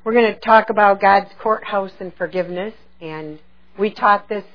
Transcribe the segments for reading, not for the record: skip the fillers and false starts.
We're going to talk about God's courthouse and forgiveness, and we taught this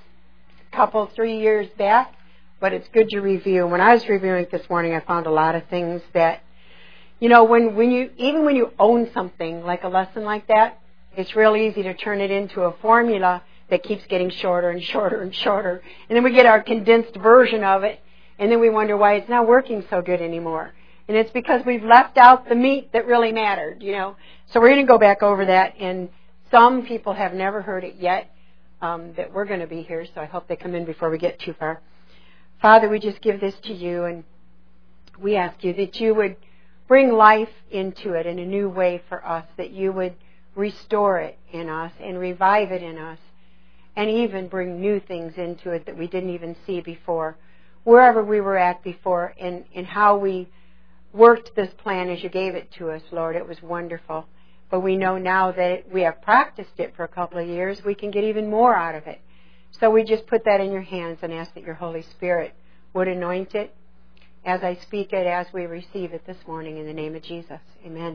3 years back, but it's good to review. When I was reviewing it this morning, I found a lot of things that, when you own something like a lesson like that, it's real easy to turn it into a formula that keeps getting shorter and shorter and shorter. And then we get our condensed version of it, and then we wonder why it's not working so good anymore. And it's because we've left out the meat that really mattered, So we're going to go back over that, and some people have never heard it yet, that we're going to be here, so I hope they come in before we get too far. Father, we just give this to you, and we ask you that you would bring life into it in a new way for us, that you would restore it in us and revive it in us, and even bring new things into it that we didn't even see before. Wherever we were at before, and how we worked this plan as you gave it to us, Lord, it was wonderful. But we know now that we have practiced it for a couple of years, we can get even more out of it. So we just put that in your hands and ask that your Holy Spirit would anoint it as I speak it, as we receive it this morning in the name of Jesus. Amen.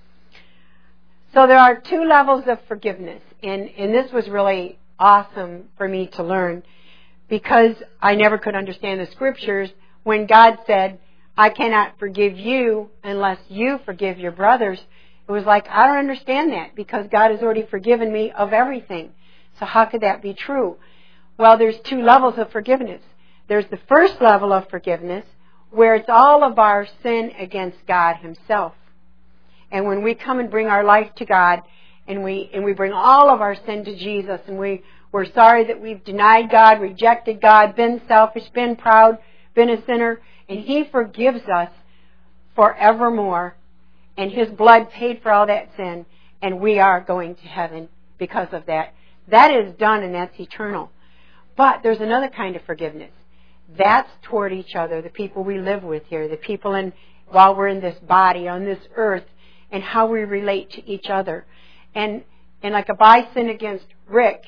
So there are 2 levels of forgiveness, and this was really awesome for me to learn, because I never could understand the scriptures when God said, I cannot forgive you unless you forgive your brothers. It was like, I don't understand that, because God has already forgiven me of everything. So how could that be true? Well, there's 2 levels of forgiveness. There's the first level of forgiveness, where it's all of our sin against God Himself. And when we come and bring our life to God, and we bring all of our sin to Jesus, and we're sorry that we've denied God, rejected God, been selfish, been proud, been a sinner, and He forgives us forevermore. And His blood paid for all that sin, and we are going to heaven because of that. That is done, and that's eternal. But there's another kind of forgiveness. That's toward each other, the people we live with here, the people while we're in this body, on this earth, and how we relate to each other. And like if I sin against Rick,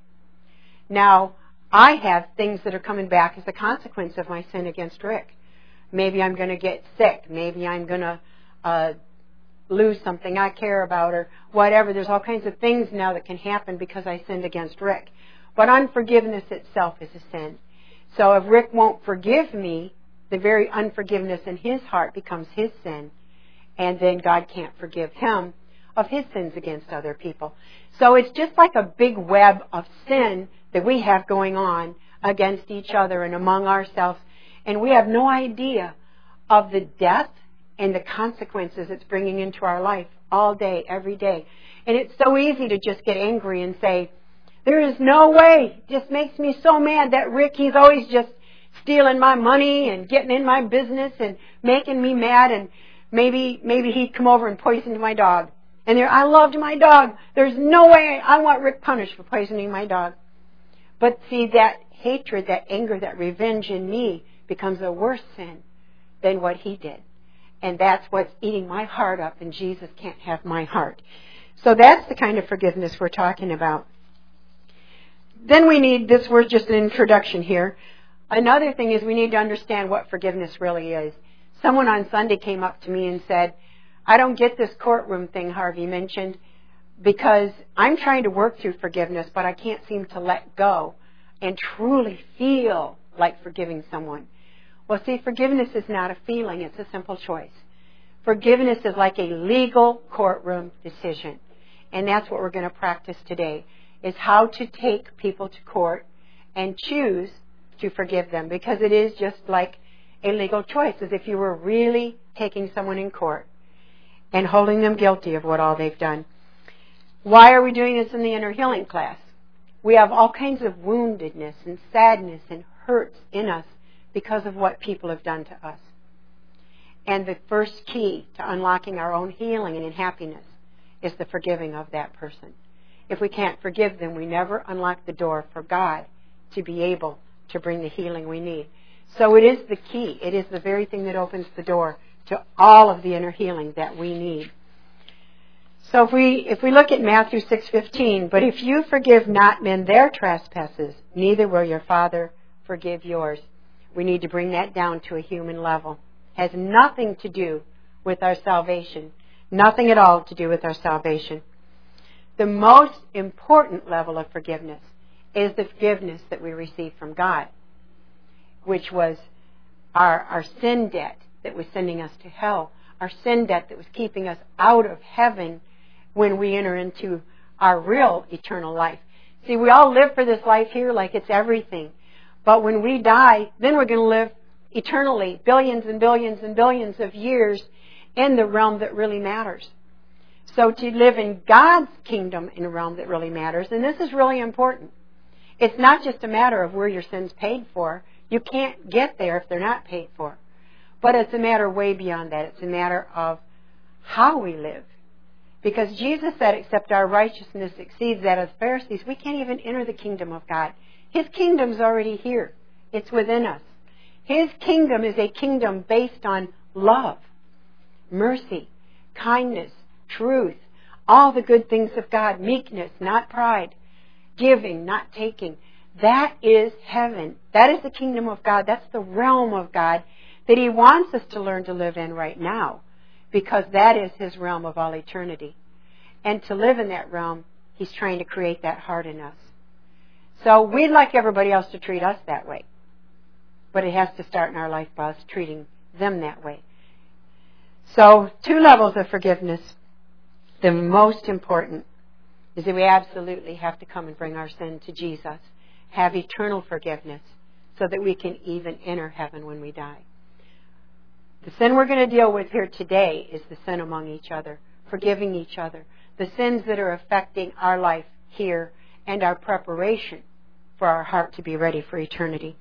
now I have things that are coming back as a consequence of my sin against Rick. Maybe I'm going to get sick. Maybe I'm going to lose something I care about, or whatever. There's all kinds of things now that can happen because I sinned against Rick. But unforgiveness itself is a sin. So if Rick won't forgive me, the very unforgiveness in his heart becomes his sin. And then God can't forgive him of his sins against other people. So it's just like a big web of sin that we have going on against each other and among ourselves. And we have no idea of the death and the consequences it's bringing into our life all day, every day. And it's so easy to just get angry and say, there is no way. It just makes me so mad that Rick, he's always just stealing my money and getting in my business and making me mad, and maybe he'd come over and poison my dog. And I loved my dog. There's no way I want Rick punished for poisoning my dog. But see, that hatred, that anger, that revenge in me becomes a worse sin than what he did. And that's what's eating my heart up, and Jesus can't have my heart. So that's the kind of forgiveness we're talking about. Then we need, this was just an introduction here. Another thing is we need to understand what forgiveness really is. Someone on Sunday came up to me and said, I don't get this courtroom thing Harvey mentioned, because I'm trying to work through forgiveness, but I can't seem to let go and truly feel like forgiving someone. Well, see, forgiveness is not a feeling, it's a simple choice. Forgiveness is like a legal courtroom decision. And that's what we're going to practice today, is how to take people to court and choose to forgive them. Because it is just like a legal choice, as if you were really taking someone in court and holding them guilty of what all they've done. Why are we doing this in the inner healing class? We have all kinds of woundedness and sadness and hurts in us because of what people have done to us. And the first key to unlocking our own healing and happiness is the forgiving of that person. If we can't forgive them, we never unlock the door for God to be able to bring the healing we need. So it is the key. It is the very thing that opens the door to all of the inner healing that we need. So if we look at Matthew 6:15, but if you forgive not men their trespasses, neither will your Father forgive yours. We need to bring that down to a human level. It has nothing to do with our salvation. Nothing at all to do with our salvation. The most important level of forgiveness is the forgiveness that we receive from God, which was our sin debt that was sending us to hell, our sin debt that was keeping us out of heaven when we enter into our real eternal life. See, we all live for this life here like it's everything. But when we die, then we're going to live eternally, billions and billions and billions of years in the realm that really matters. So to live in God's kingdom in a realm that really matters, and this is really important. It's not just a matter of where your sin's paid for. You can't get there if they're not paid for. But it's a matter way beyond that. It's a matter of how we live. Because Jesus said, except our righteousness exceeds that of the Pharisees, we can't even enter the kingdom of God. His kingdom's already here. It's within us. His kingdom is a kingdom based on love, mercy, kindness, truth, all the good things of God, meekness, not pride, giving, not taking. That is heaven. That is the kingdom of God. That's the realm of God that He wants us to learn to live in right now, because that is His realm of all eternity. And to live in that realm, He's trying to create that heart in us. So we'd like everybody else to treat us that way. But it has to start in our life by us treating them that way. So 2 levels of forgiveness. The most important is that we absolutely have to come and bring our sin to Jesus, have eternal forgiveness, so that we can even enter heaven when we die. The sin we're going to deal with here today is the sin among each other, forgiving each other, the sins that are affecting our life here and our preparation for our heart to be ready for eternity.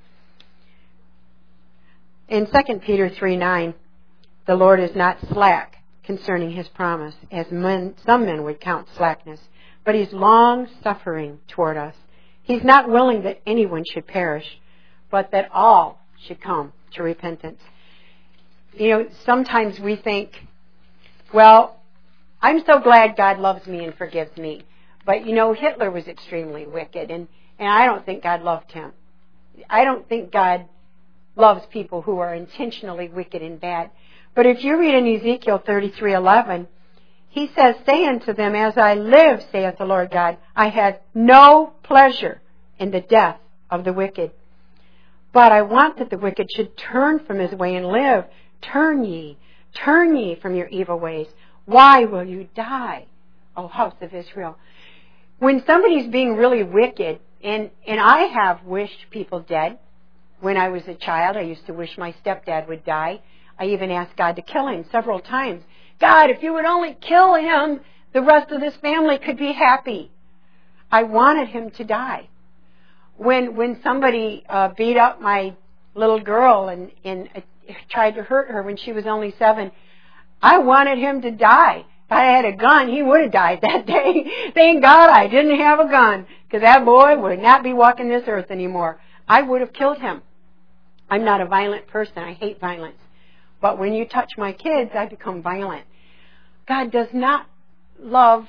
In 2 Peter 3:9, the Lord is not slack concerning His promise, as some men would count slackness, but He's long-suffering toward us. He's not willing that anyone should perish, but that all should come to repentance. You know, sometimes we think, well, I'm so glad God loves me and forgives me. But, you know, Hitler was extremely wicked, and I don't think God loved him. I don't think God loves people who are intentionally wicked and bad. But if you read in Ezekiel 33:11, He says, say unto them, as I live, saith the Lord God, I have no pleasure in the death of the wicked. But I want that the wicked should turn from his way and live. Turn ye from your evil ways. Why will you die, O house of Israel? When somebody's being really wicked, and I have wished people dead. When I was a child, I used to wish my stepdad would die. I even asked God to kill him several times. God, if you would only kill him, the rest of this family could be happy. I wanted him to die. When somebody beat up my little girl and tried to hurt her when she was only 7, I wanted him to die. If I had a gun, he would have died that day. Thank God I didn't have a gun, because that boy would not be walking this earth anymore. I would have killed him. I'm not a violent person. I hate violence. But when you touch my kids, I become violent. God does not love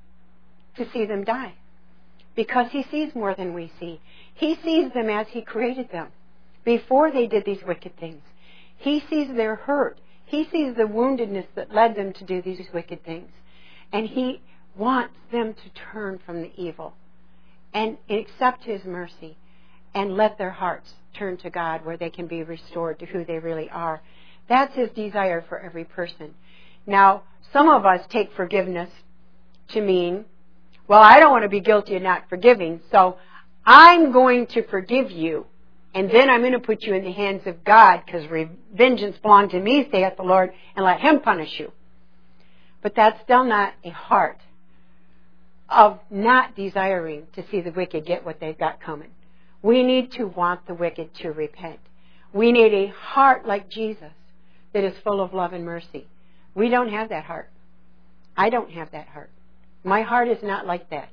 to see them die, because He sees more than we see. He sees them as He created them before they did these wicked things. He sees their hurt. He sees the woundedness that led them to do these wicked things. And He wants them to turn from the evil and accept His mercy and let their hearts turn to God, where they can be restored to who they really are. That's His desire for every person. Now, some of us take forgiveness to mean, well, I don't want to be guilty of not forgiving, so I'm going to forgive you, and then I'm going to put you in the hands of God, because vengeance belongs to me, saith the Lord, and let Him punish you. But that's still not a heart of not desiring to see the wicked get what they've got coming. We need to want the wicked to repent. We need a heart like Jesus that is full of love and mercy. We don't have that heart. I don't have that heart. My heart is not like that.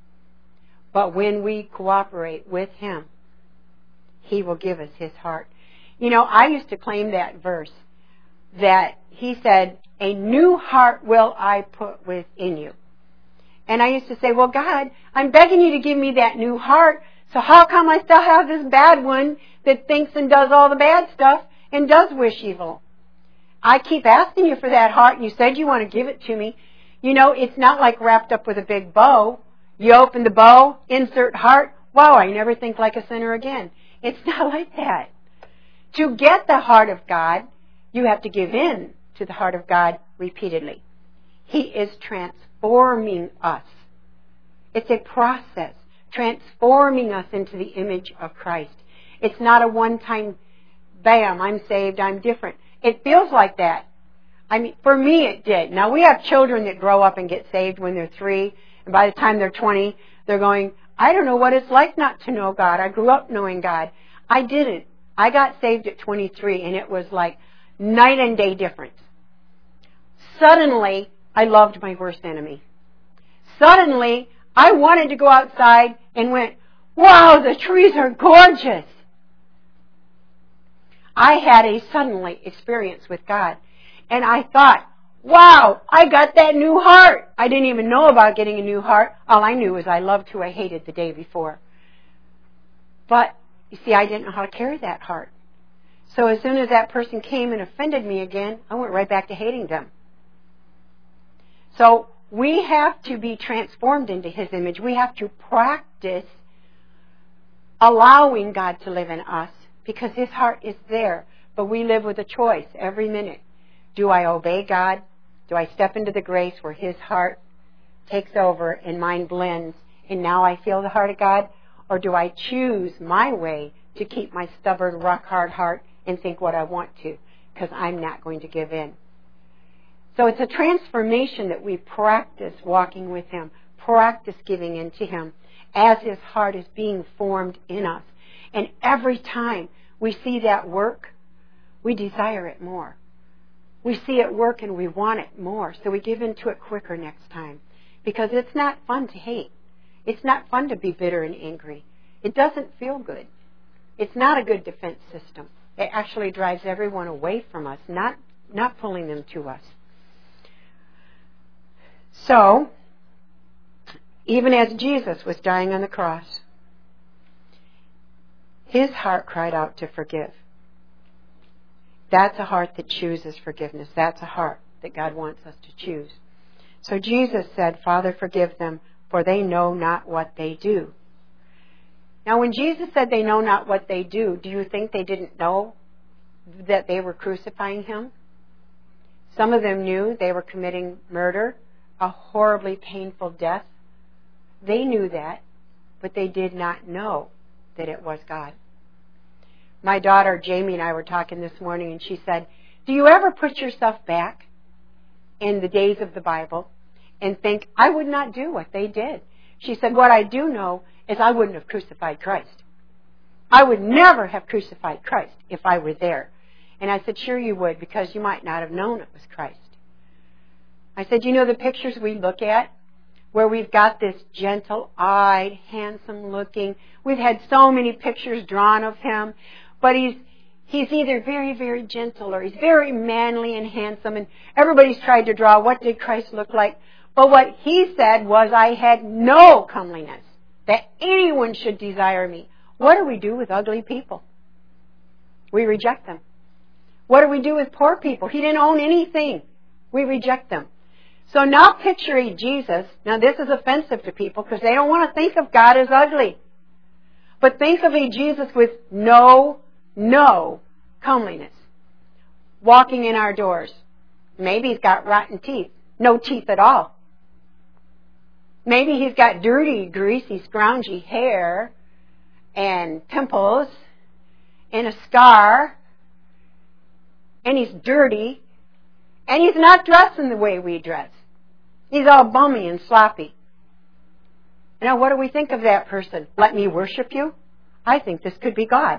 But when we cooperate with Him, He will give us His heart. You know, I used to claim that verse that He said, a new heart will I put within you. And I used to say, well, God, I'm begging you to give me that new heart, so how come I still have this bad one that thinks and does all the bad stuff and does wish evil? I keep asking you for that heart, and you said you want to give it to me. You know, it's not like wrapped up with a big bow. You open the bow, insert heart. Wow, I never think like a sinner again. It's not like that. To get the heart of God, you have to give in to the heart of God repeatedly. He is transforming us. It's a process, transforming us into the image of Christ. It's not a one-time, bam, I'm saved, I'm different. It feels like that. I mean, for me it did. Now, we have children that grow up and get saved when they're 3, and by the time they're 20, they're going, I don't know what it's like not to know God. I grew up knowing God. I didn't. I got saved at 23, and it was like night and day difference. Suddenly, I loved my worst enemy. Suddenly, I wanted to go outside and went, wow, the trees are gorgeous. I had a suddenly experience with God. And I thought, wow, I got that new heart. I didn't even know about getting a new heart. All I knew was I loved who I hated the day before. But, you see, I didn't know how to carry that heart. So as soon as that person came and offended me again, I went right back to hating them. So we have to be transformed into His image. We have to practice allowing God to live in us because His heart is there. But we live with a choice every minute. Do I obey God? Do I step into the grace where His heart takes over and mine blends and now I feel the heart of God? Or do I choose my way to keep my stubborn, rock-hard heart and think what I want to because I'm not going to give in? So it's a transformation that we practice walking with Him, practice giving in to Him as His heart is being formed in us. And every time we see that work, we desire it more. We see it work and we want it more, so we give into it quicker next time. Because it's not fun to hate. It's not fun to be bitter and angry. It doesn't feel good. It's not a good defense system. It actually drives everyone away from us, not pulling them to us. So, even as Jesus was dying on the cross, His heart cried out to forgive. That's a heart that chooses forgiveness. That's a heart that God wants us to choose. So Jesus said, Father, forgive them, for they know not what they do. Now, when Jesus said they know not what they do you think they didn't know that they were crucifying Him? Some of them knew they were committing murder, a horribly painful death. They knew that, but they did not know that it was God. My daughter Jamie and I were talking this morning, and she said, do you ever put yourself back in the days of the Bible and think, I would not do what they did? She said, what I do know is I wouldn't have crucified Christ. I would never have crucified Christ if I were there. And I said, sure you would, because you might not have known it was Christ. I said, you know the pictures we look at where we've got this gentle-eyed, handsome-looking, we've had so many pictures drawn of Him, but he's either very, very gentle or he's very manly and handsome, and everybody's tried to draw what did Christ look like. But what He said was, I had no comeliness, that anyone should desire me. What do we do with ugly people? We reject them. What do we do with poor people? He didn't own anything. We reject them. So now picture a Jesus. Now this is offensive to people because they don't want to think of God as ugly. But think of a Jesus with no comeliness. Walking in our doors. Maybe He's got rotten teeth. No teeth at all. Maybe He's got dirty, greasy, scroungy hair and pimples and a scar. And He's dirty. And He's not dressing the way we dress. He's all bummy and sloppy. Now, what do we think of that person? Let me worship you? I think this could be God.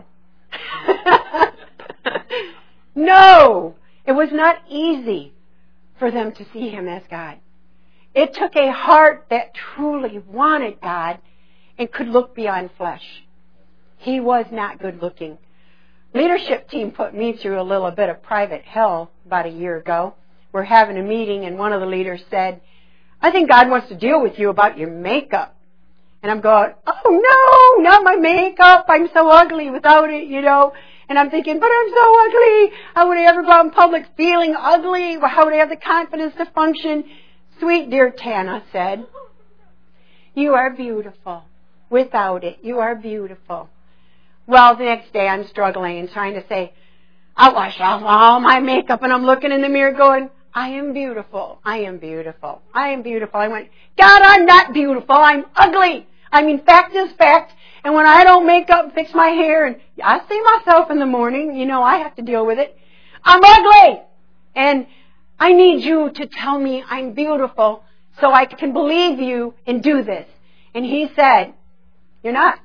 No! It was not easy for them to see Him as God. It took a heart that truly wanted God and could look beyond flesh. He was not good looking. Leadership team put me through a little bit of private hell about a year ago. We're having a meeting and one of the leaders said, I think God wants to deal with you about your makeup. And I'm going, oh no, not my makeup. I'm so ugly without it, you know. And I'm thinking, but I'm so ugly. How would I ever go out in public feeling ugly? How would I have the confidence to function? Sweet dear Tana said, "You are beautiful. Without it, you are beautiful." Well, the next day I'm struggling and trying to say, I wash off all my makeup and I'm looking in the mirror going, I am beautiful. I am beautiful. I am beautiful. I went, God, I'm not beautiful. I'm ugly. I mean, fact is fact. And when I don't make up, fix my hair, and I see myself in the morning, you know, I have to deal with it. I'm ugly. And I need you to tell me I'm beautiful so I can believe you and do this. And he said, you're not.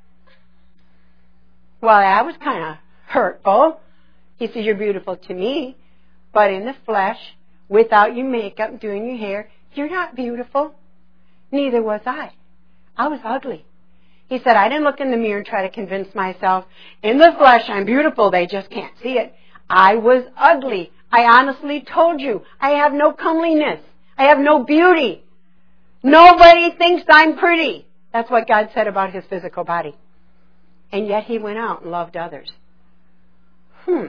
Well, that was kind of hurtful. He said, you're beautiful to me, but in the flesh, without your makeup, doing your hair, you're not beautiful. Neither was I. I was ugly. He said, I didn't look in the mirror and try to convince myself, in the flesh I'm beautiful, they just can't see it. I was ugly. I honestly told you, I have no comeliness. I have no beauty. Nobody thinks I'm pretty. That's what God said about his physical body. And yet he went out and loved others. And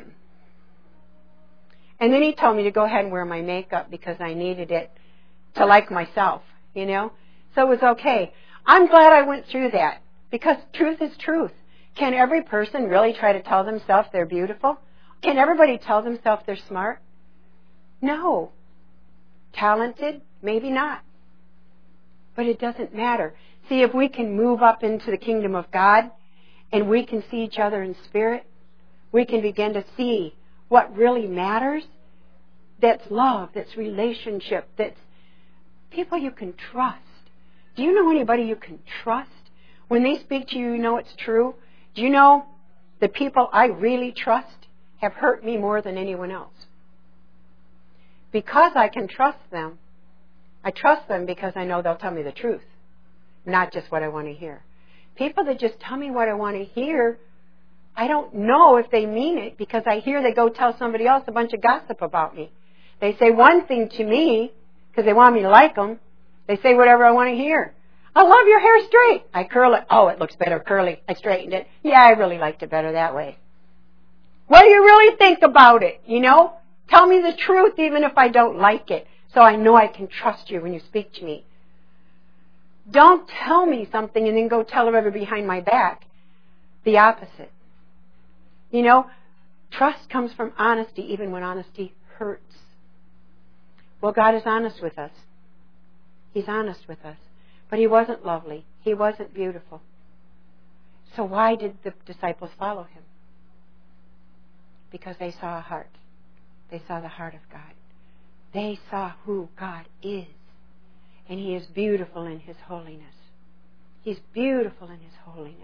then he told me to go ahead and wear my makeup because I needed it to like myself, you know. So it was okay. I'm glad I went through that because truth is truth. Can every person really try to tell themselves they're beautiful? Can everybody tell themselves they're smart? No. Talented? Maybe not. But it doesn't matter. See, if we can move up into the kingdom of God and we can see each other in spirit, we can begin to see what really matters. That's love, that's relationship, that's people you can trust. Do you know anybody you can trust? When they speak to you, you know it's true. Do you know the people I really trust have hurt me more than anyone else? Because I can trust them, I trust them because I know they'll tell me the truth, not just what I want to hear. People that just tell me what I want to hear, I don't know if they mean it because I hear they go tell somebody else a bunch of gossip about me. They say one thing to me because they want me to like them. They say whatever I want to hear. I love your hair straight. I curl it. Oh, it looks better curly. I straightened it. Yeah, I really liked it better that way. What do you really think about it? You know? Tell me the truth even if I don't like it so I know I can trust you when you speak to me. Don't tell me something and then go tell everybody behind my back the opposite. You know, trust comes from honesty even when honesty hurts. Well, God is honest with us. He's honest with us. But he wasn't lovely. He wasn't beautiful. So why did the disciples follow him? Because they saw a heart. They saw the heart of God. They saw who God is. And he is beautiful in his holiness. He's beautiful in his holiness.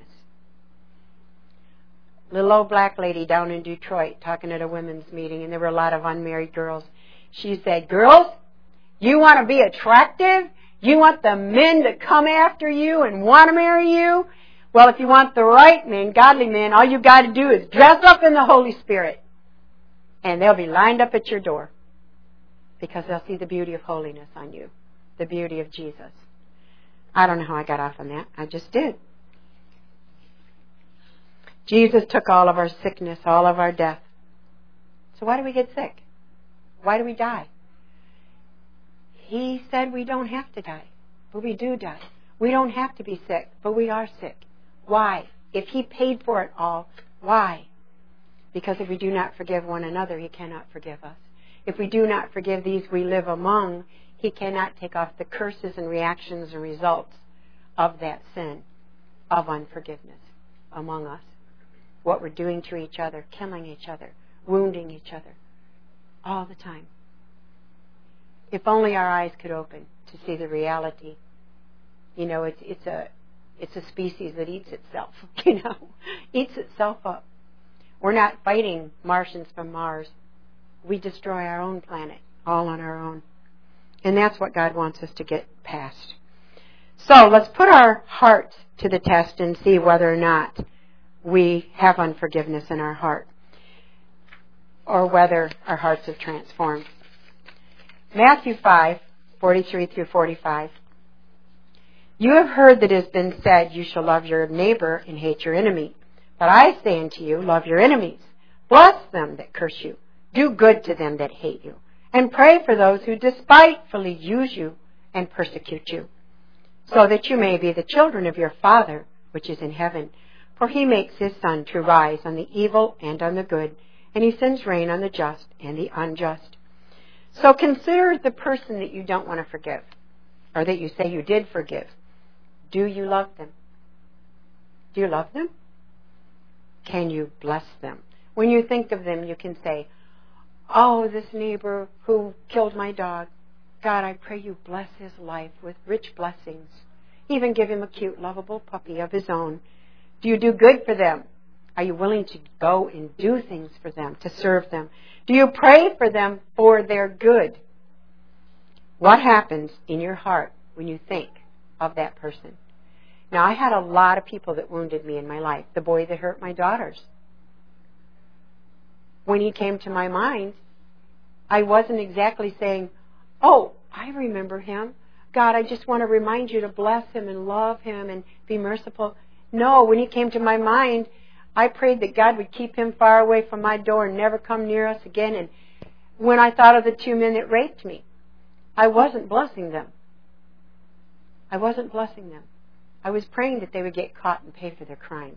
Little old black lady down in Detroit talking at a women's meeting, and there were a lot of unmarried girls. She said, girls, you want to be attractive? You want the men to come after you and want to marry you? Well, if you want the right men, godly men, all you got to do is dress up in the Holy Spirit. And they'll be lined up at your door because they'll see the beauty of holiness on you, the beauty of Jesus. I don't know how I got off on that. I just did. Jesus took all of our sickness, all of our death. So why do we get sick? Why do we die? He said we don't have to die, but we do die. We don't have to be sick, but we are sick. Why? If he paid for it all, why? Because if we do not forgive one another, he cannot forgive us. If we do not forgive these we live among, he cannot take off the curses and reactions and results of that sin of unforgiveness among us. What we're doing to each other, killing each other, wounding each other, all the time. If only our eyes could open to see the reality. You know, it's a species that eats itself, you know, eats itself up. We're not fighting Martians from Mars. We destroy our own planet, all on our own. And that's what God wants us to get past. So let's put our hearts to the test and see whether or not we have unforgiveness in our heart, or whether our hearts have transformed. Matthew 5:43 through 45. You have heard that it has been said, you shall love your neighbor and hate your enemy. But I say unto you, love your enemies. Bless them that curse you. Do good to them that hate you. And pray for those who despitefully use you and persecute you, so that you may be the children of your Father which is in heaven. For he makes his sun to rise on the evil and on the good, and he sends rain on the just and the unjust. So consider the person that you don't want to forgive, or that you say you did forgive. Do you love them? Do you love them? Can you bless them? When you think of them, you can say, oh, this neighbor who killed my dog, God, I pray you bless his life with rich blessings. Even give him a cute, lovable puppy of his own. Do you do good for them? Are you willing to go and do things for them, to serve them? Do you pray for them for their good? What happens in your heart when you think of that person? Now, I had a lot of people that wounded me in my life. The boy that hurt my daughters. When he came to my mind, I wasn't exactly saying, oh, I remember him. God, I just want to remind you to bless him and love him and be merciful. No, when he came to my mind, I prayed that God would keep him far away from my door and never come near us again. And when I thought of the 2 men that raped me, I wasn't blessing them. I wasn't blessing them. I was praying that they would get caught and pay for their crimes.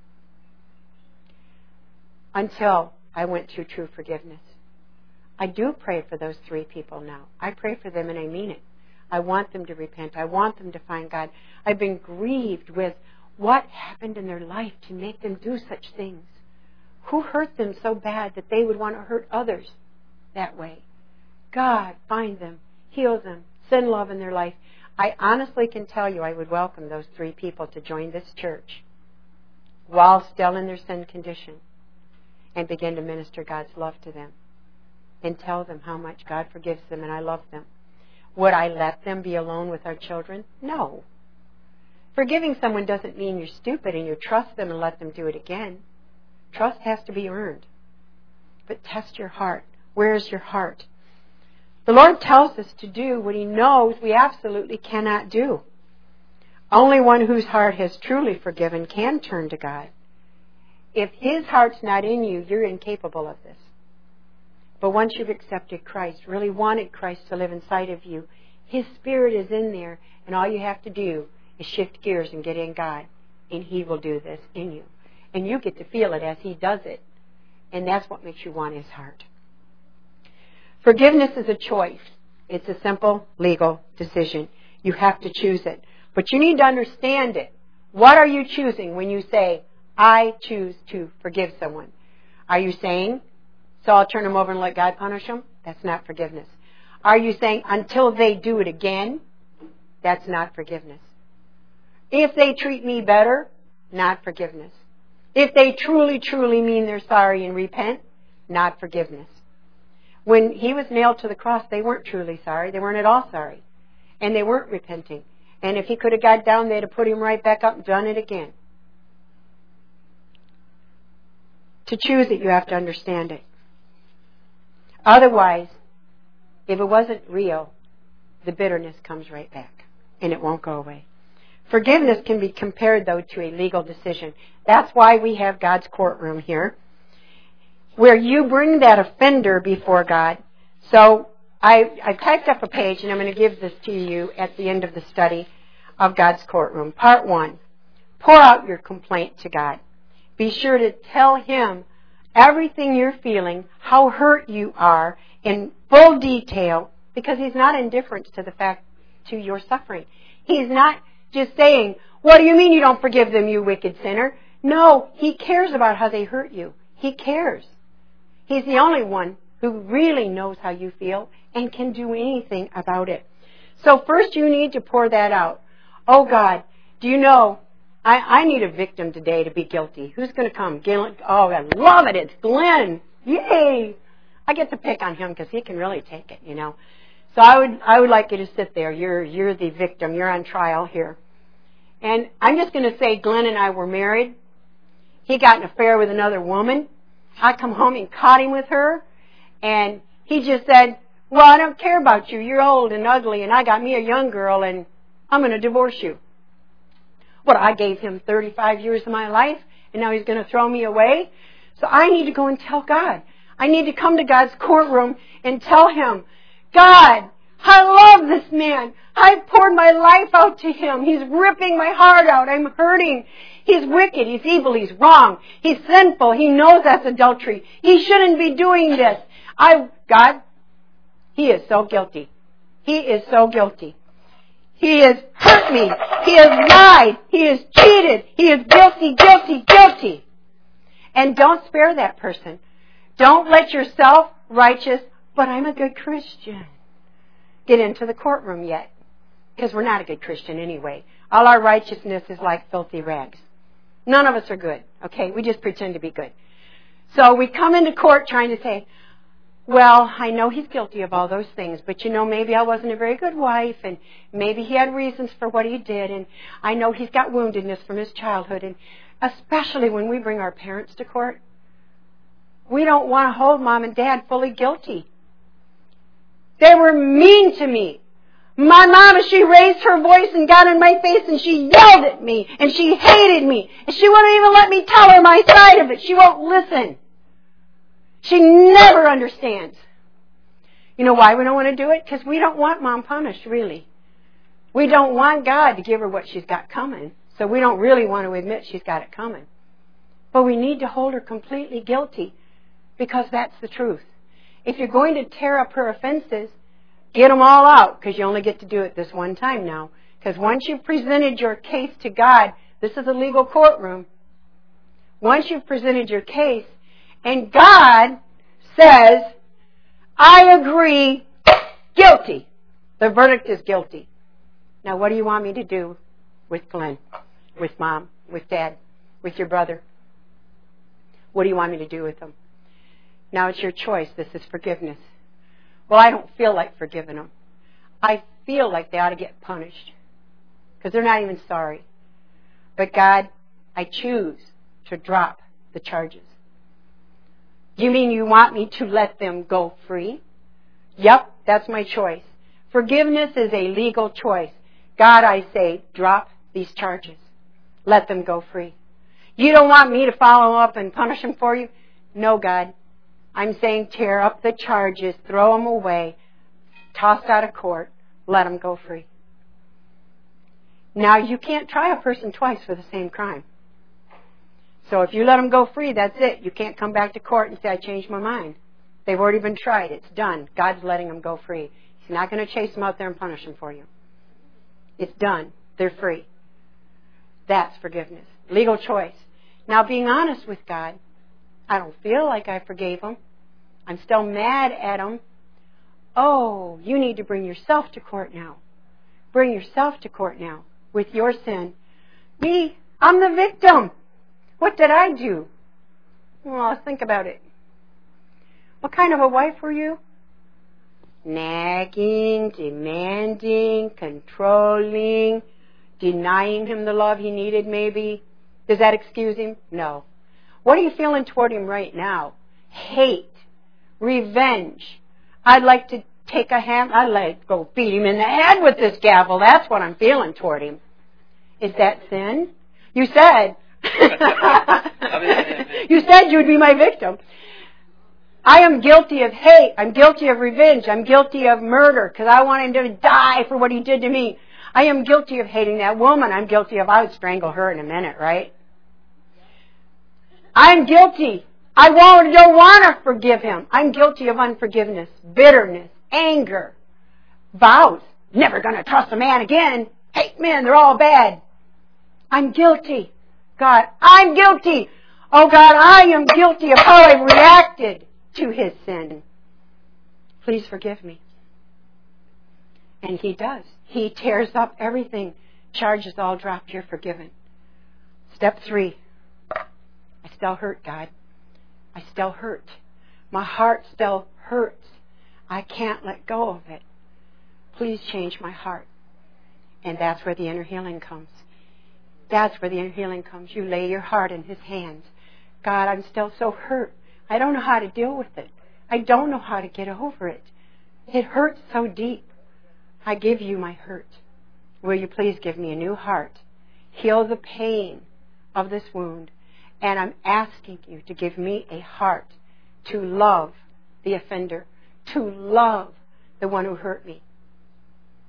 Until I went through true forgiveness. I do pray for those 3 people now. I pray for them and I mean it. I want them to repent. I want them to find God. I've been grieved with what happened in their life to make them do such things. Who hurt them so bad that they would want to hurt others that way? God, find them, heal them, send love in their life. I honestly can tell you I would welcome those 3 people to join this church while still in their sin condition and begin to minister God's love to them and tell them how much God forgives them and I love them. Would I let them be alone with our children? No. Forgiving someone doesn't mean you're stupid and you trust them and let them do it again. Trust has to be earned. But test your heart. Where is your heart? The Lord tells us to do what he knows we absolutely cannot do. Only one whose heart has truly forgiven can turn to God. If his heart's not in you, you're incapable of this. But once you've accepted Christ, really wanted Christ to live inside of you, his Spirit is in there, and all you have to do is shift gears and get in God, and he will do this in you. And you get to feel it as he does it, and that's what makes you want his heart. Forgiveness is a choice. It's a simple legal decision. You have to choose it. But you need to understand it. What are you choosing when you say, I choose to forgive someone? Are you saying, so I'll turn them over and let God punish them? That's not forgiveness. Are you saying, until they do it again? That's not forgiveness. If they treat me better, not forgiveness. If they truly, truly mean they're sorry and repent, not forgiveness. When he was nailed to the cross, they weren't truly sorry. They weren't at all sorry. And they weren't repenting. And if he could have got down, they'd have put him right back up and done it again. To choose it, you have to understand it. Otherwise, if it wasn't real, the bitterness comes right back. And it won't go away. Forgiveness can be compared, though, to a legal decision. That's why we have God's courtroom here, where you bring that offender before God. So I typed up a page, and I'm going to give this to you at the end of the study of God's courtroom. Part 1, pour out your complaint to God. Be sure to tell him everything you're feeling, how hurt you are, in full detail, because he's not indifferent to the fact to your suffering. He's not just saying, what do you mean you don't forgive them, you wicked sinner? No, he cares about how they hurt you. He cares. He's the only one who really knows how you feel and can do anything about it. So first you need to pour that out. Oh God, do you know, I need a victim today to be guilty. Who's going to come? Glenn? Oh, I love it. It's Glenn. Yay! I get to pick on him because he can really take it, you know. So I would like you to sit there. You're the victim. You're on trial here. And I'm just going to say Glenn and I were married. He got an affair with another woman. I come home and caught him with her. And he just said, well, I don't care about you. You're old and ugly, and I got me a young girl, and I'm going to divorce you. Well, I gave him 35 years of my life, and now he's going to throw me away? So I need to go and tell God. I need to come to God's courtroom and tell him, God, I love this man. I've poured my life out to him. He's ripping my heart out. I'm hurting. He's wicked. He's evil. He's wrong. He's sinful. He knows that's adultery. He shouldn't be doing this. God, he is so guilty. He is so guilty. He has hurt me. He has lied. He has cheated. He is guilty, guilty, guilty. And don't spare that person. Don't let your self-righteous, but I'm a good Christian, get into the courtroom yet. Because we're not a good Christian anyway. All our righteousness is like filthy rags. None of us are good, okay? We just pretend to be good. So we come into court trying to say, well, I know he's guilty of all those things, but maybe I wasn't a very good wife, and maybe he had reasons for what he did, and I know he's got woundedness from his childhood, and especially when we bring our parents to court, we don't want to hold mom and dad fully guilty. They were mean to me. My mama, she raised her voice and got in my face and she yelled at me and she hated me. And she wouldn't even let me tell her my side of it. She won't listen. She never understands. You know why we don't want to do it? Because we don't want mom punished, really. We don't want God to give her what she's got coming. So we don't really want to admit she's got it coming. But we need to hold her completely guilty because that's the truth. If you're going to tear up her offenses, get them all out, because you only get to do it this one time now. Because once you've presented your case to God, this is a legal courtroom. Once you've presented your case, and God says, I agree, guilty. The verdict is guilty. Now what do you want me to do with Glenn, with mom, with dad, with your brother? What do you want me to do with them? Now it's your choice. This is forgiveness. Well, I don't feel like forgiving them. I feel like they ought to get punished because they're not even sorry. But God, I choose to drop the charges. You mean you want me to let them go free? Yep, that's my choice. Forgiveness is a legal choice. God, I say, drop these charges. Let them go free. You don't want me to follow up and punish them for you? No, God. I'm saying tear up the charges, throw them away, tossed out of court, let them go free. Now, you can't try a person twice for the same crime. So if you let them go free, that's it. You can't come back to court and say, I changed my mind. They've already been tried. It's done. God's letting them go free. He's not going to chase them out there and punish them for you. It's done. They're free. That's forgiveness. Legal choice. Now, being honest with God, I don't feel like I forgave him. I'm still mad at him. Oh, you need to bring yourself to court now. Bring yourself to court now with your sin. Me, I'm the victim. What did I do? Well, think about it. What kind of a wife were you? Nagging, demanding, controlling, denying him the love he needed maybe. Does that excuse him? No. What are you feeling toward him right now? Hate, revenge. I'd like to take a hammer. I'd like to go beat him in the head with this gavel. That's what I'm feeling toward him. Is that sin? You said. You said you'd be my victim. I am guilty of hate. I'm guilty of revenge. I'm guilty of murder because I want him to die for what he did to me. I am guilty of hating that woman. I'm guilty of, I would strangle her in a minute, right? I'm guilty. I don't want to forgive him. I'm guilty of unforgiveness, bitterness, anger, vows. Never going to trust a man again. Hate men. They're all bad. I'm guilty. God, I'm guilty. Oh God, I am guilty of how I reacted to his sin. Please forgive me. And he does. He tears up everything. Charges all dropped. You're forgiven. Step 3. I still hurt, God. I still hurt. My heart still hurts. I can't let go of it. Please change my heart. And that's where the inner healing comes. That's where the inner healing comes. You lay your heart in his hands. God, I'm still so hurt. I don't know how to deal with it. I don't know how to get over it. It hurts so deep. I give you my hurt. Will you please give me a new heart? Heal the pain of this wound. And I'm asking you to give me a heart to love the offender, to love the one who hurt me.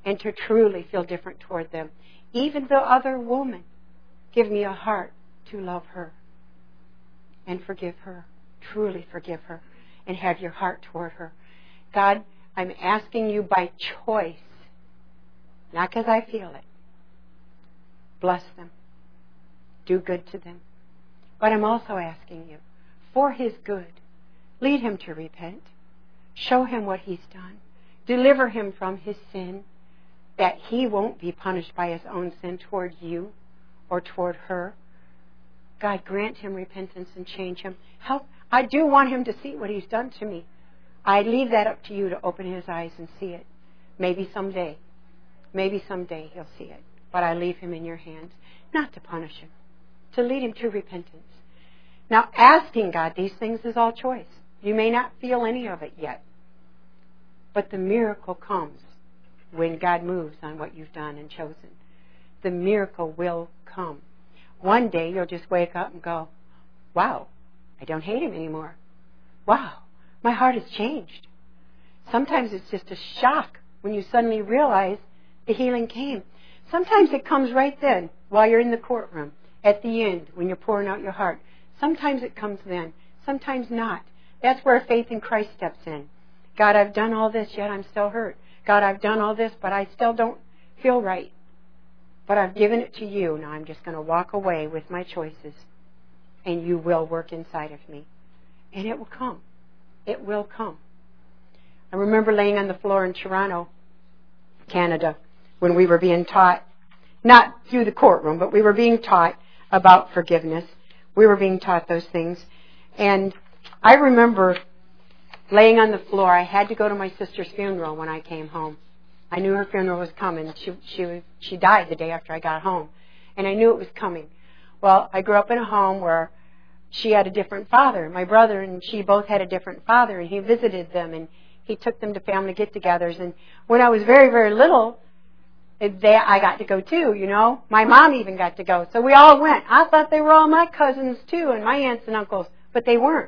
and to truly feel different toward them. Even the other woman, give me a heart to love her and forgive her, truly forgive her, and have your heart toward her. God, I'm asking you by choice, not because I feel it. Bless them. Do good to them. But I'm also asking you, for his good, lead him to repent. Show him what he's done. Deliver him from his sin, that he won't be punished by his own sin toward you or toward her. God, grant him repentance and change him. Help. I do want him to see what he's done to me. I leave that up to you to open his eyes and see it. Maybe someday he'll see it. But I leave him in your hands, not to punish him, to lead him to repentance. Now, asking God these things is all choice. You may not feel any of it yet. But the miracle comes when God moves on what you've done and chosen. The miracle will come. One day you'll just wake up and go, wow, I don't hate him anymore. Wow, my heart has changed. Sometimes it's just a shock when you suddenly realize the healing came. Sometimes it comes right then, while you're in the courtroom, at the end, when you're pouring out your heart. Sometimes it comes then, sometimes not. That's where faith in Christ steps in. God, I've done all this, yet I'm still hurt. God, I've done all this, but I still don't feel right. But I've given it to you. Now I'm just going to walk away with my choices, and you will work inside of me. And it will come. It will come. I remember laying on the floor in Toronto, Canada, when we were being taught, not through the courtroom, but we were being taught about forgiveness. We were being taught those things. And I remember laying on the floor. I had to go to my sister's funeral when I came home. I knew her funeral was coming. She died the day after I got home. And I knew it was coming. Well, I grew up in a home where she had a different father. My brother and she both had a different father, and he visited them, and he took them to family get-togethers. And when I was very, very little, I got to go too, you know. My mom even got to go. So we all went. I thought they were all my cousins too, and my aunts and uncles, but they weren't.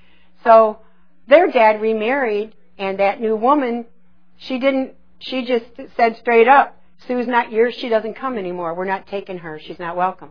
So their dad remarried, and that new woman, she just said straight up, Sue's not yours, she doesn't come anymore. We're not taking her. She's not welcome.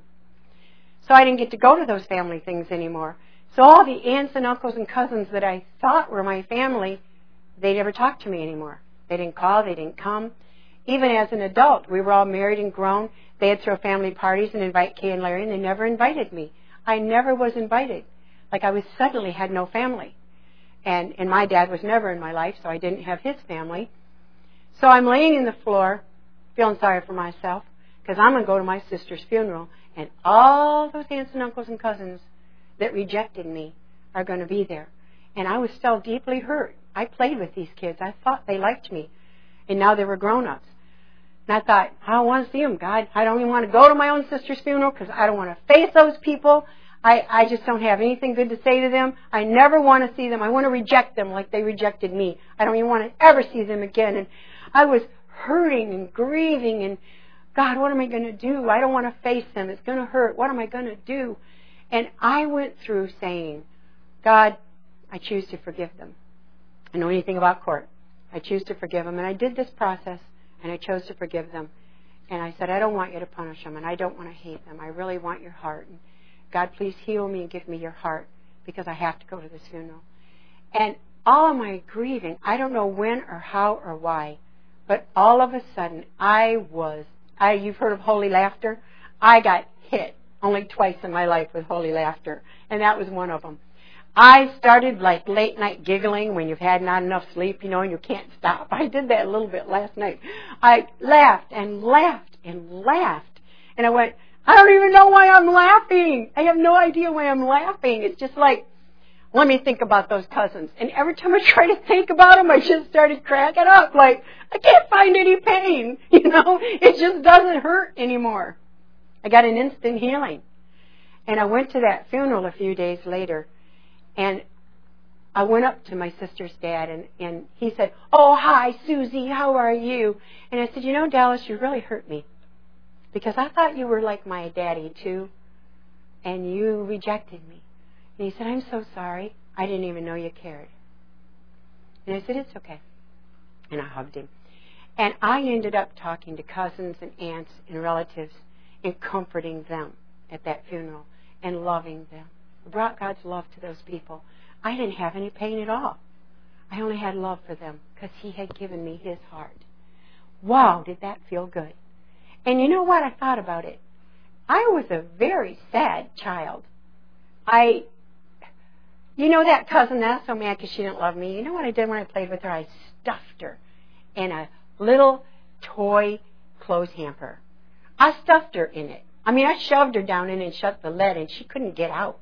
So I didn't get to go to those family things anymore. So all the aunts and uncles and cousins that I thought were my family, they never talked to me anymore. They didn't call, they didn't come. Even as an adult, we were all married and grown. They'd throw family parties and invite Kay and Larry, and they never invited me. I never was invited. Like I was suddenly had no family. And my dad was never in my life, so I didn't have his family. So I'm laying in the floor, feeling sorry for myself, because I'm going to go to my sister's funeral, and all those aunts and uncles and cousins that rejected me are going to be there. And I was still deeply hurt. I played with these kids. I thought they liked me. And now they were grown-ups. And I thought, I don't want to see them, God. I don't even want to go to my own sister's funeral because I don't want to face those people. I just don't have anything good to say to them. I never want to see them. I want to reject them like they rejected me. I don't even want to ever see them again. And I was hurting and grieving and, God, what am I going to do? I don't want to face them. It's going to hurt. What am I going to do? And I went through saying, God, I choose to forgive them. I know anything about court. I choose to forgive them. And I did this process, and I chose to forgive them. And I said, I don't want you to punish them, and I don't want to hate them. I really want your heart. And God, please heal me and give me your heart, because I have to go to this funeral. And all of my grieving, I don't know when or how or why, but all of a sudden, you've heard of holy laughter? I got hit only twice in my life with holy laughter, and that was one of them. I started like late night giggling when you've had not enough sleep, and you can't stop. I did that a little bit last night. I laughed and laughed and laughed. And I went, I don't even know why I'm laughing. I have no idea why I'm laughing. It's just like, let me think about those cousins. And every time I try to think about them, I just started cracking up. Like, I can't find any pain. It just doesn't hurt anymore. I got an instant healing. And I went to that funeral a few days later. And I went up to my sister's dad, and he said, oh, hi, Susie, how are you? And I said, Dallas, you really hurt me. Because I thought you were like my daddy, too, and you rejected me. And he said, I'm so sorry. I didn't even know you cared. And I said, it's okay. And I hugged him. And I ended up talking to cousins and aunts and relatives and comforting them at that funeral and loving them. I brought God's love to those people. I didn't have any pain at all. I only had love for them because He had given me His heart. Wow, did that feel good. And you know what? I thought about it. I was a very sad child. You know that cousin that's so mad because she didn't love me? You know what I did when I played with her? I stuffed her in a little toy clothes hamper. I stuffed her in it. I mean, I shoved her down in it and shut the lid, and she couldn't get out.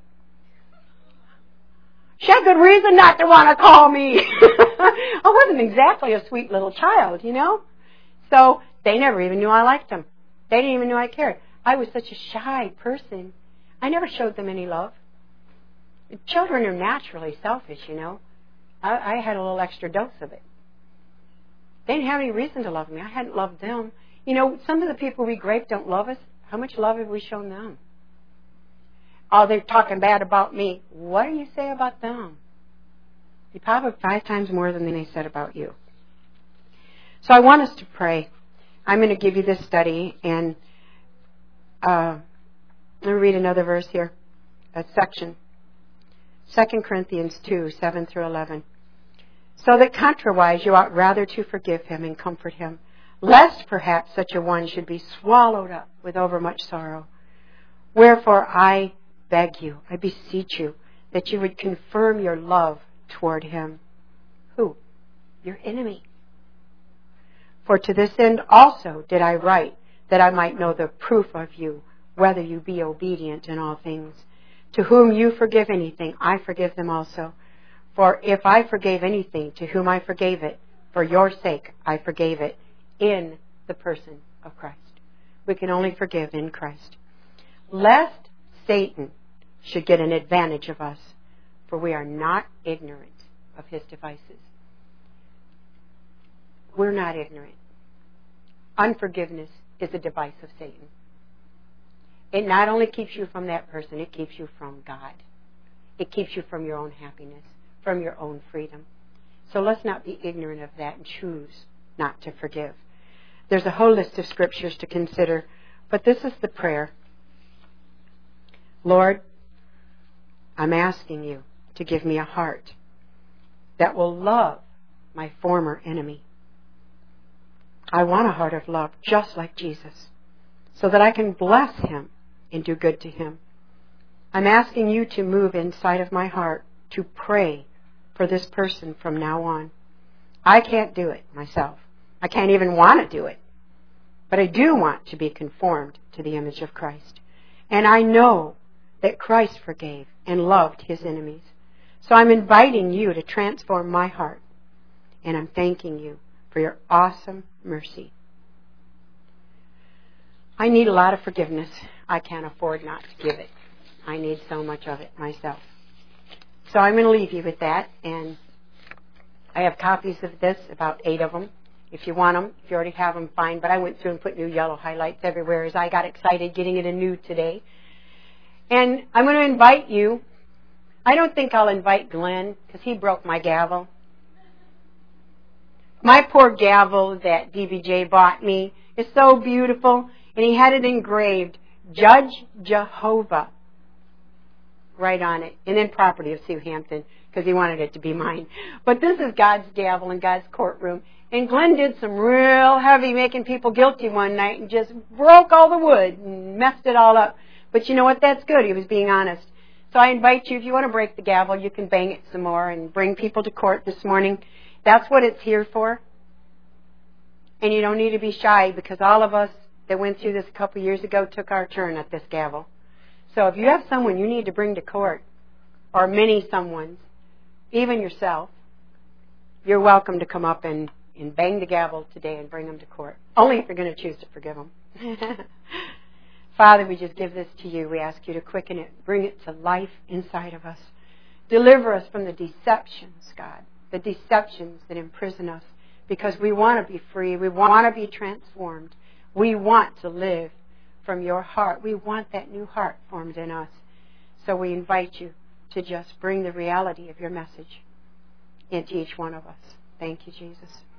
She had good reason not to want to call me. I wasn't exactly a sweet little child, you know? So they never even knew I liked them. They didn't even know I cared. I was such a shy person. I never showed them any love. Children are naturally selfish, you know. I had a little extra dose of it. They didn't have any reason to love me. I hadn't loved them. You know, some of the people we grape don't love us. How much love have we shown them? Oh, they're talking bad about me. What do you say about them? You probably 5 times more than they said about you. So I want us to pray. I'm going to give you this study, and let me read another verse here, a section. 2 Corinthians 2, 7 through 11. So that contrariwise you ought rather to forgive him and comfort him, lest perhaps such a one should be swallowed up with overmuch sorrow. Wherefore I beg you, I beseech you, that you would confirm your love toward him. Who? Your enemy. For to this end also did I write, that I might know the proof of you, whether you be obedient in all things. To whom you forgive anything, I forgive them also. For if I forgave anything, to whom I forgave it, for your sake I forgave it, in the person of Christ. We can only forgive in Christ. Lest Satan should get an advantage of us, for we are not ignorant of his devices. We're not ignorant. Unforgiveness is a device of Satan. It not only keeps you from that person, it keeps you from God. It keeps you from your own happiness, from your own freedom. So let's not be ignorant of that and choose not to forgive. There's a whole list of scriptures to consider, but this is the prayer. Lord, I'm asking you to give me a heart that will love my former enemy. I want a heart of love just like Jesus, so that I can bless him and do good to him. I'm asking you to move inside of my heart to pray for this person from now on. I can't do it myself. I can't even want to do it. But I do want to be conformed to the image of Christ. And I know that Christ forgave and loved his enemies. So I'm inviting you to transform my heart. And I'm thanking you for your awesome mercy. I need a lot of forgiveness. I can't afford not to give it. I need so much of it myself. So I'm going to leave you with that. And I have copies of this, about 8 of them. If you want them, if you already have them, fine. But I went through and put new yellow highlights everywhere as I got excited getting it anew today. And I'm going to invite you. I don't think I'll invite Glenn because he broke my gavel. My poor gavel that DBJ bought me is so beautiful. And he had it engraved, Judge Jehovah, right on it. And then property of Sue Hampton, because he wanted it to be mine. But this is God's gavel in God's courtroom. And Glenn did some real heavy making people guilty one night and just broke all the wood and messed it all up. But you know what? That's good. He was being honest. So I invite you, if you want to break the gavel, you can bang it some more and bring people to court this morning. That's what it's here for. And you don't need to be shy, because all of us that went through this a couple years ago took our turn at this gavel. So if you have someone you need to bring to court, or many someones, even yourself, you're welcome to come up and bang the gavel today and bring them to court. Only if you're going to choose to forgive them. Father, we just give this to you. We ask you to quicken it, bring it to life inside of us. Deliver us from the deceptions, God, the deceptions that imprison us, because we want to be free. We want to be transformed. We want to live from your heart. We want that new heart formed in us. So we invite you to just bring the reality of your message into each one of us. Thank you, Jesus.